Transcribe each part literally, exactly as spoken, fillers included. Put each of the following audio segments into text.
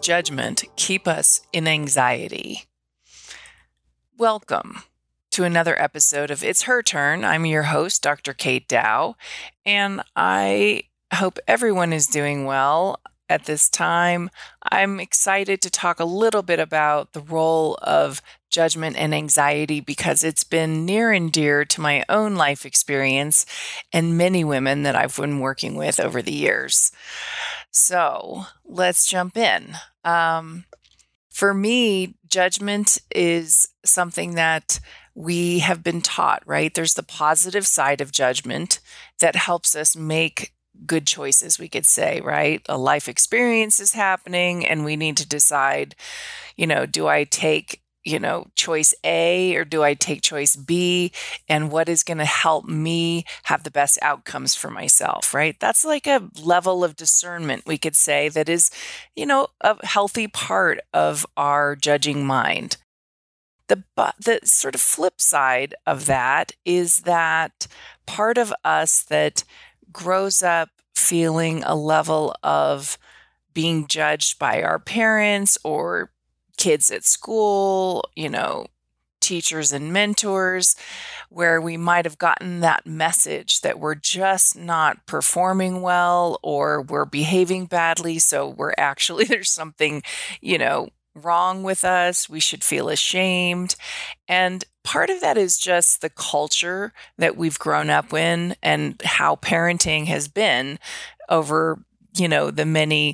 judgment keep us in anxiety? Welcome to another episode of It's Her Turn. I'm your host, Doctor Kate Dow, and I hope everyone is doing well at this time. I'm excited to talk a little bit about the role of judgment and anxiety because it's been near and dear to my own life experience and many women that I've been working with over the years. So let's jump in. Um, for me, judgment is something that we have been taught, right? There's the positive side of judgment that helps us make good choices, we could say, right? A life experience is happening and we need to decide, you know, do I take, you know, choice A or do I take choice B? And what is going to help me have the best outcomes for myself, right? That's like a level of discernment, we could say, that is, you know, a healthy part of our judging mind. The, the sort of flip side of that is that part of us that grows up feeling a level of being judged by our parents or kids at school, you know, teachers and mentors, where we might have gotten that message that we're just not performing well or we're behaving badly. So we're actually, there's something, you know, wrong with us. We should feel ashamed. And part of that is just the culture that we've grown up in and how parenting has been over, you know, the many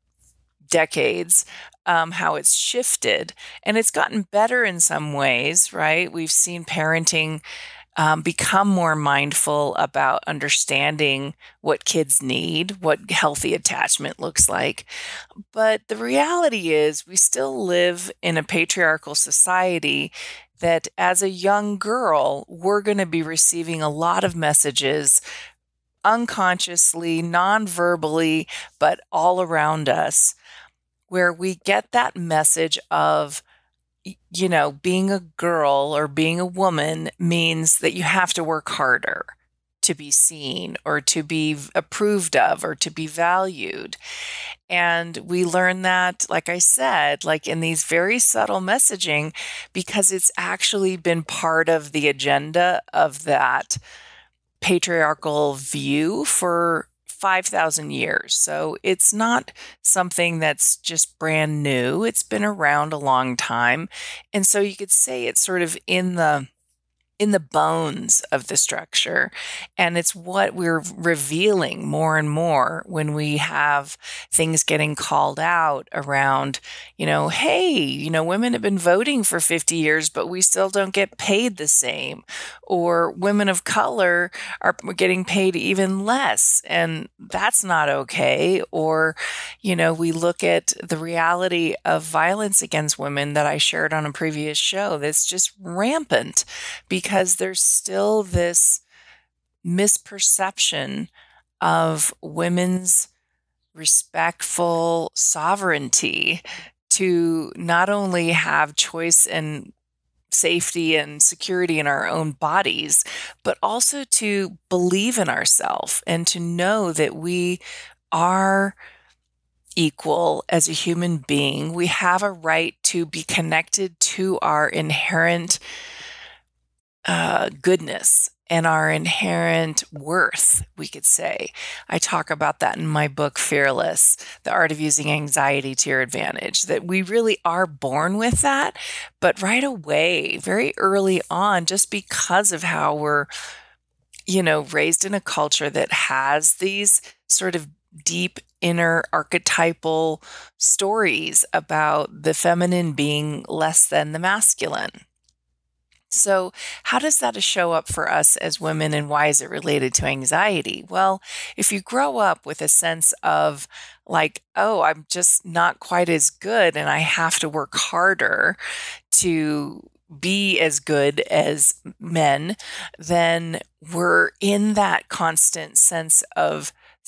decades, um, how it's shifted. And it's gotten better in some ways, right? We've seen parenting um, become more mindful about understanding what kids need, what healthy attachment looks like. But the reality is we still live in a patriarchal society that as a young girl, we're going to be receiving a lot of messages unconsciously, non-verbally, but all around us, where we get that message of, you know, being a girl or being a woman means that you have to work harder to be seen or to be approved of or to be valued. And we learn that, like I said, like in these very subtle messaging, because it's actually been part of the agenda of that patriarchal view for five thousand years. So it's not something that's just brand new. It's been around a long time. And so you could say it's sort of in the in the bones of the structure. And it's what we're revealing more and more when we have things getting called out around, you know, hey, you know, women have been voting for fifty years, but we still don't get paid the same. Or women of color are getting paid even less, and that's not okay. Or, you know, we look at the reality of violence against women that I shared on a previous show that's just rampant because there's still this misperception of women's respectful sovereignty to not only have choice and safety and security in our own bodies, but also to believe in ourselves and to know that we are equal as a human being. We have a right to be connected to our inherent uh, goodness and our inherent worth, we could say. I talk about that in my book, Fearless, The Art of Using Anxiety to Your Advantage, that we really are born with that, but right away, very early on, just because of how we're, you know, raised in a culture that has these sort of deep inner archetypal stories about the feminine being less than the masculine. So how does that show up for us as women, and why is it related to anxiety? Well, if you grow up with a sense of like, oh, I'm just not quite as good and I have to work harder to be as good as men, then we're in that constant sense of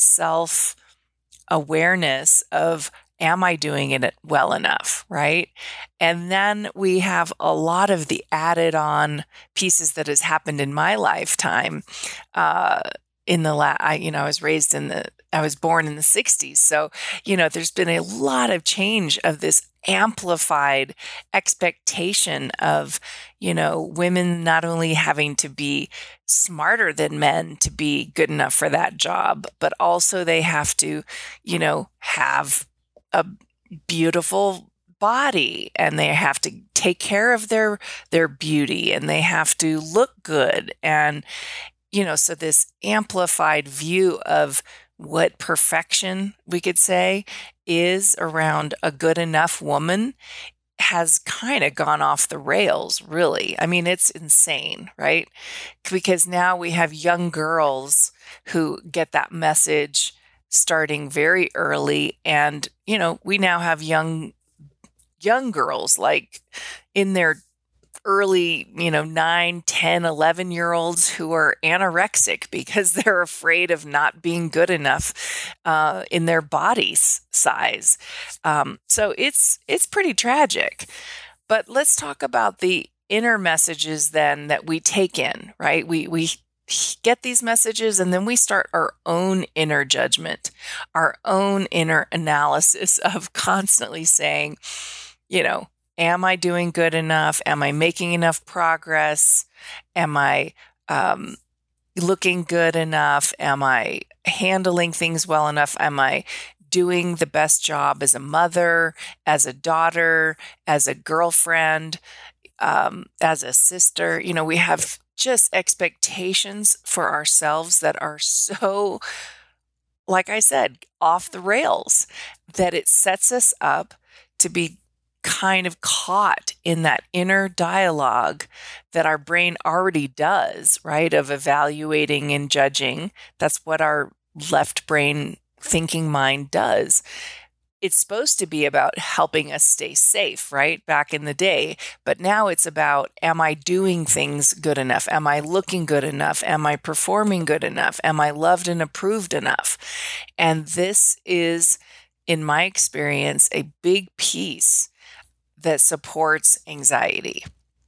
self-awareness of, am I doing it well enough, right? And then we have a lot of the added on pieces that has happened in my lifetime, uh, in the la I, you know, I was raised in the, I was born in the sixties. So, you know, there's been a lot of change of this amplified expectation of, you know, women not only having to be smarter than men to be good enough for that job, but also they have to, you know, have a beautiful body, and they have to take care of their their beauty, and they have to look good. And you know, so this amplified view of what perfection, we could say, is around a good enough woman has kind of gone off the rails, really. I mean, it's insane, right? Because now we have young girls who get that message starting very early. And, you know, we now have young young girls like in their early, you know, nine, ten, eleven year olds who are anorexic because they're afraid of not being good enough uh, in their body's size. Um, so it's, it's pretty tragic. But let's talk about the inner messages then that we take in, right? We, we get these messages and then we start our own inner judgment, our own inner analysis of constantly saying, you know, am I doing good enough? Am I making enough progress? Am I um, looking good enough? Am I handling things well enough? Am I doing the best job as a mother, as a daughter, as a girlfriend, um, as a sister? You know, we have just expectations for ourselves that are so, like I said, off the rails, that it sets us up to be kind of caught in that inner dialogue that our brain already does, right? Of evaluating and judging. That's what our left brain thinking mind does. It's supposed to be about helping us stay safe, right? Back in the day. But now it's about, am I doing things good enough? Am I looking good enough? Am I performing good enough? Am I loved and approved enough? And this is, in my experience, a big piece that supports anxiety.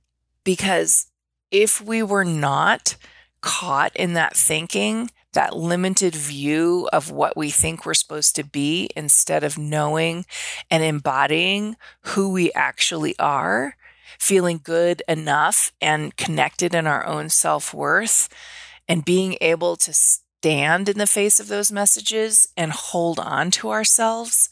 Because if we were not caught in that thinking, that limited view of what we think we're supposed to be, instead of knowing and embodying who we actually are, feeling good enough and connected in our own self-worth, and being able to stand in the face of those messages and hold on to ourselves,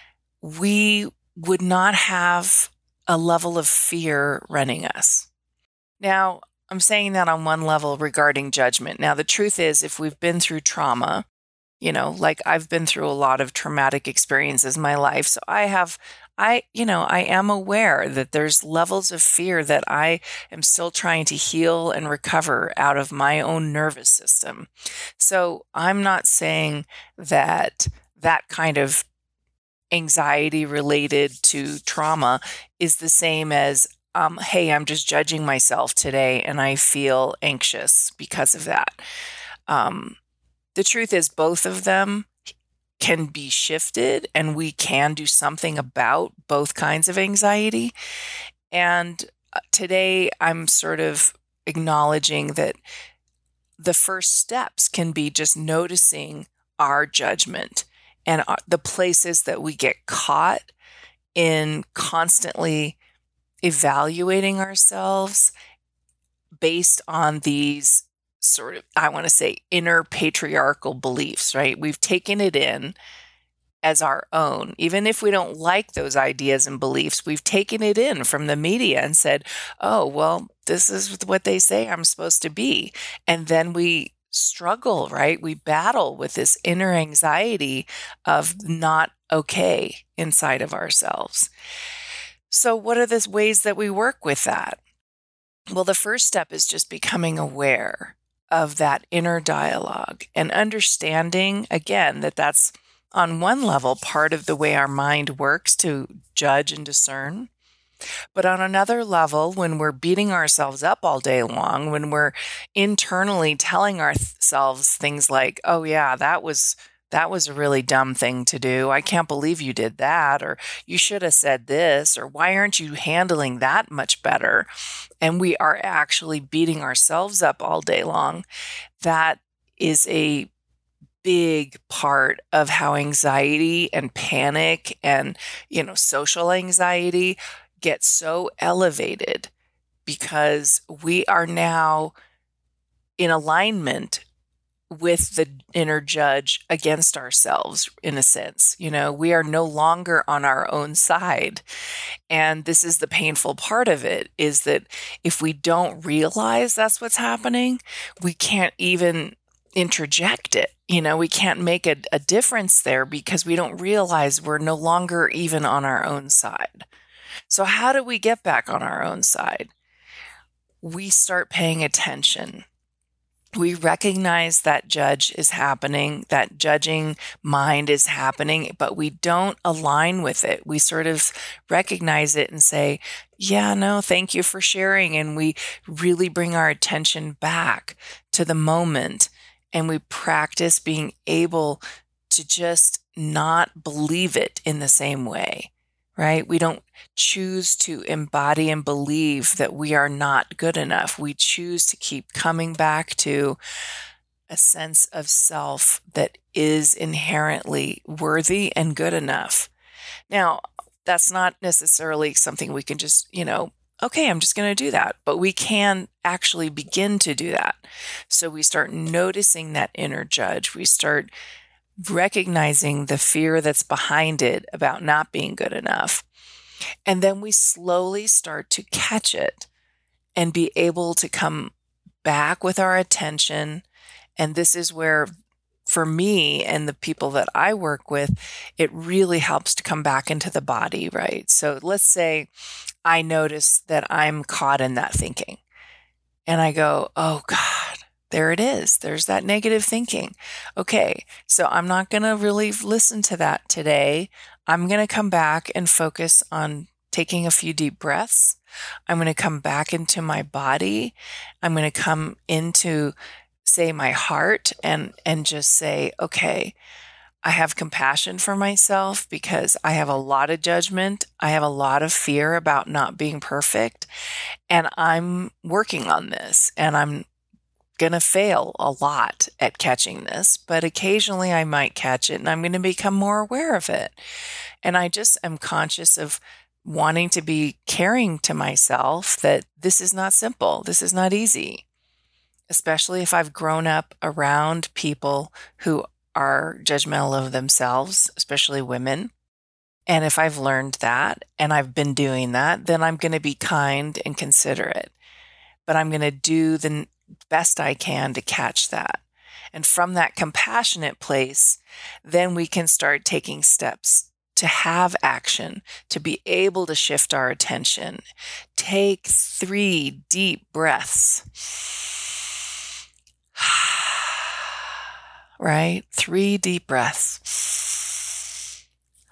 we would not have a level of fear running us. Now, I'm saying that on one level regarding judgment. Now, the truth is, if we've been through trauma, you know, like I've been through a lot of traumatic experiences in my life. So I have, I, you know, I am aware that there's levels of fear that I am still trying to heal and recover out of my own nervous system. So I'm not saying that that kind of anxiety related to trauma is the same as, um, hey, I'm just judging myself today and I feel anxious because of that. Um, the truth is, both of them can be shifted, and we can do something about both kinds of anxiety. And today I'm sort of acknowledging that the first steps can be just noticing our judgment and the places that we get caught in constantly evaluating ourselves based on these sort of, I want to say, inner patriarchal beliefs, right? We've taken it in as our own. Even if we don't like those ideas and beliefs, we've taken it in from the media and said, oh, well, this is what they say I'm supposed to be. And then we struggle, right? We battle with this inner anxiety of not okay inside of ourselves. So what are the ways that we work with that? Well, the first step is just becoming aware of that inner dialogue and understanding, again, that that's on one level part of the way our mind works to judge and discern. But on another level, when we're beating ourselves up all day long, when we're internally telling ourselves things like, oh yeah, that was that was a really dumb thing to do. I can't believe you did that. Or you should have said this. Or why aren't you handling that much better? And we are actually beating ourselves up all day long. That is a big part of how anxiety and panic and, you know, social anxiety get so elevated, because we are now in alignment with the inner judge against ourselves, in a sense. You know, we are no longer on our own side. And this is the painful part of it, is that if we don't realize that's what's happening, we can't even interject it. You know, we can't make a, a difference there because we don't realize we're no longer even on our own side. So how do we get back on our own side? We start paying attention. We recognize that judge is happening, that judging mind is happening, but we don't align with it. We sort of recognize it and say, yeah, no, thank you for sharing. And we really bring our attention back to the moment, and we practice being able to just not believe it in the same way, right? We don't choose to embody and believe that we are not good enough. We choose to keep coming back to a sense of self that is inherently worthy and good enough. Now, that's not necessarily something we can just, you know, okay, I'm just going to do that. But we can actually begin to do that. So we start noticing that inner judge. We start recognizing the fear that's behind it about not being good enough. And then we slowly start to catch it and be able to come back with our attention. And this is where, for me and the people that I work with, it really helps to come back into the body, right? So let's say I notice that I'm caught in that thinking, and I go, oh God, there it is. There's that negative thinking. Okay, so I'm not going to really listen to that today. I'm going to come back and focus on taking a few deep breaths. I'm going to come back into my body. I'm going to come into, say, my heart, and, and just say, okay, I have compassion for myself because I have a lot of judgment. I have a lot of fear about not being perfect, and I'm working on this, and I'm going to fail a lot at catching this, but occasionally I might catch it, and I'm going to become more aware of it. And I just am conscious of wanting to be caring to myself that this is not simple. This is not easy, especially if I've grown up around people who are judgmental of themselves, especially women. And if I've learned that and I've been doing that, then I'm going to be kind and considerate. But I'm going to do the best I can to catch that. And from that compassionate place, then we can start taking steps to have action, to be able to shift our attention. Take three deep breaths. Right? Three deep breaths.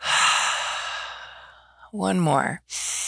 One more.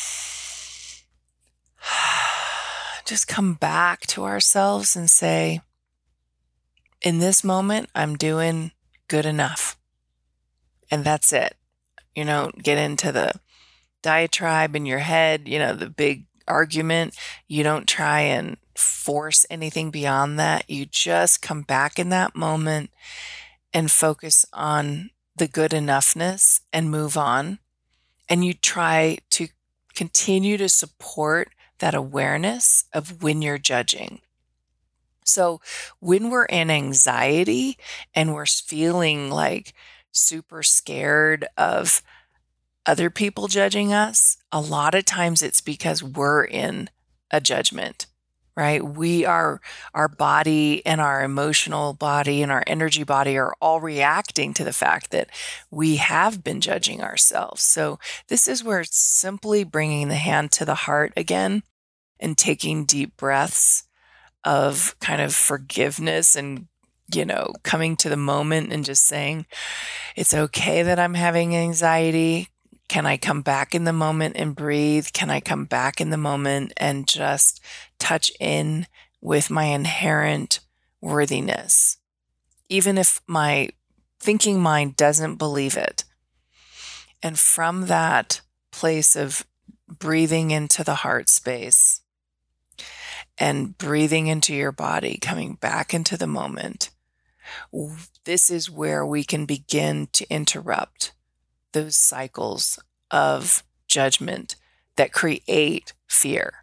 Just come back to ourselves and say, in this moment, I'm doing good enough. And that's it. You know, get into the diatribe in your head, you know, the big argument. You don't try and force anything beyond that. You just come back in that moment and focus on the good enoughness and move on. And you try to continue to support that awareness of when you're judging. So when we're in anxiety and we're feeling like super scared of other people judging us, a lot of times it's because we're in a judgment, right? We are, our body and our emotional body and our energy body are all reacting to the fact that we have been judging ourselves. So this is where it's simply bringing the hand to the heart again and taking deep breaths of kind of forgiveness and, you know, coming to the moment and just saying, it's okay that I'm having anxiety. Can I come back in the moment and breathe? Can I come back in the moment and just touch in with my inherent worthiness, even if my thinking mind doesn't believe it? And from that place of breathing into the heart space and breathing into your body, coming back into the moment, this is where we can begin to interrupt those cycles of judgment that create fear.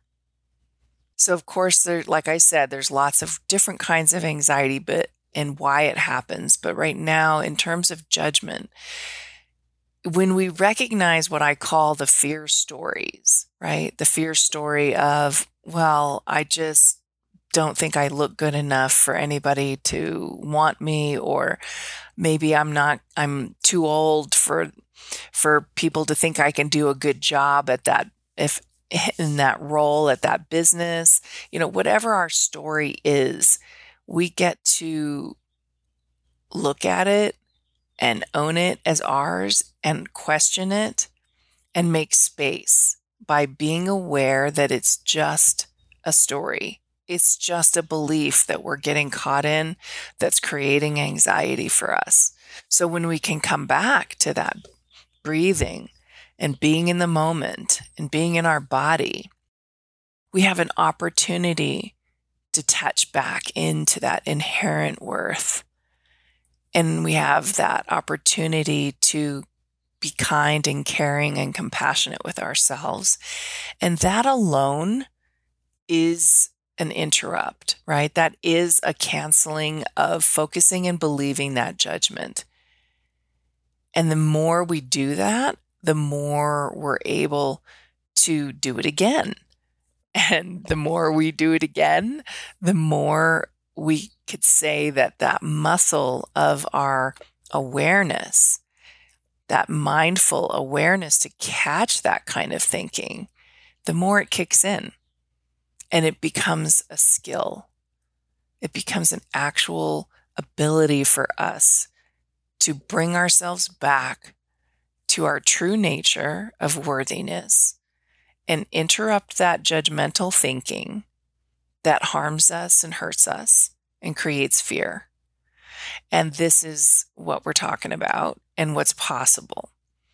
So, of course, there, like I said, there's lots of different kinds of anxiety, but and why it happens. But right now, in terms of judgment, when we recognize what I call the fear stories, right? The fear story of, well, I just don't think I look good enough for anybody to want me, or maybe I'm not, I'm too old for for people to think I can do a good job at that, if in that role, at that business, you know, whatever our story is, we get to look at it and own it as ours and question it and make space by being aware that it's just a story. It's just a belief that we're getting caught in that's creating anxiety for us. So when we can come back to that breathing and being in the moment and being in our body, we have an opportunity to touch back into that inherent worth. And we have that opportunity to be kind and caring and compassionate with ourselves. And that alone is an interrupt, right? That is a canceling of focusing and believing that judgment. And the more we do that, the more we're able to do it again. And the more we do it again, the more we could say that that muscle of our awareness, that mindful awareness to catch that kind of thinking, the more it kicks in and it becomes a skill. It becomes an actual ability for us to bring ourselves back to our true nature of worthiness and interrupt that judgmental thinking that harms us and hurts us and creates fear. And this is what we're talking about and what's possible.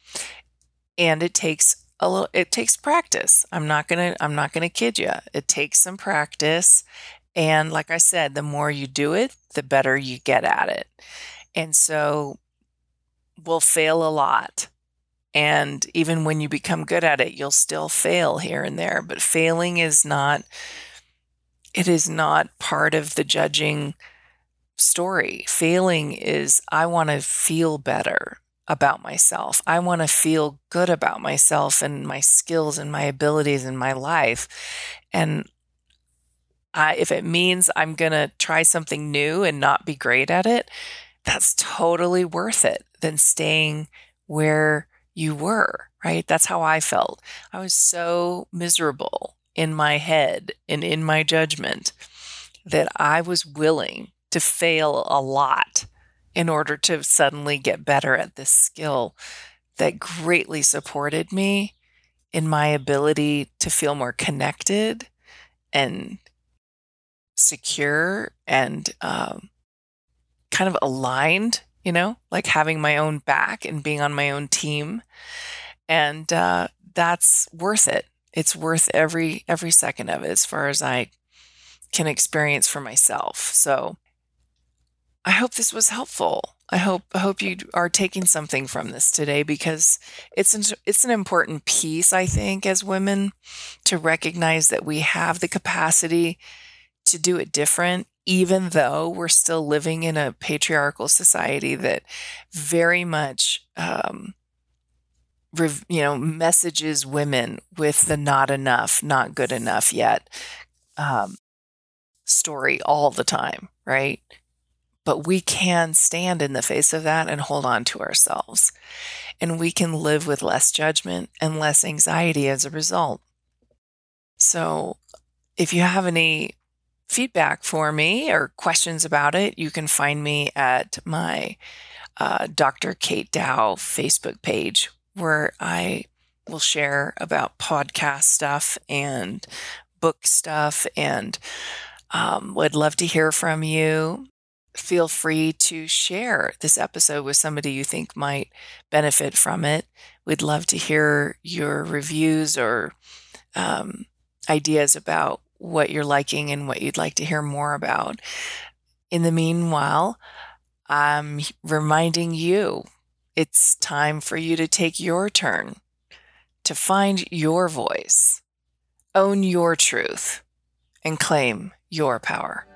And it takes a little, it takes practice. I'm not going to, I'm not going to kid you. It takes some practice. And like I said, the more you do it, the better you get at it. And so we'll fail a lot. And even when you become good at it, you'll still fail here and there. But failing is not, it is not part of the judging story. Failing is, I want to feel better about myself. I want to feel good about myself and my skills and my abilities in my life. And I, if it means I'm going to try something new and not be great at it, that's totally worth it than staying where you were, right? That's how I felt. I was so miserable in my head and in my judgment that I was willing to fail a lot in order to suddenly get better at this skill that greatly supported me in my ability to feel more connected and secure and um, kind of aligned, you know, like having my own back and being on my own team. And uh, that's worth it. It's worth every every second of it as far as I can experience for myself. So I hope this was helpful. I hope I hope you are taking something from this today, because it's an, it's an important piece, I think, as women, to recognize that we have the capacity to do it different, even though we're still living in a patriarchal society that very much, um, rev- you know, messages women with the not enough, not good enough yet um, story all the time, right? But we can stand in the face of that and hold on to ourselves. And we can live with less judgment and less anxiety as a result. So if you have any feedback for me or questions about it, you can find me at my uh, Doctor Kate Dow Facebook page, where I will share about podcast stuff and book stuff, and um, would love to hear from you. Feel free to share this episode with somebody you think might benefit from it. We'd love to hear your reviews or um, ideas about what you're liking and what you'd like to hear more about. In the meanwhile, I'm reminding you it's time for you to take your turn, to find your voice, own your truth, and claim your power.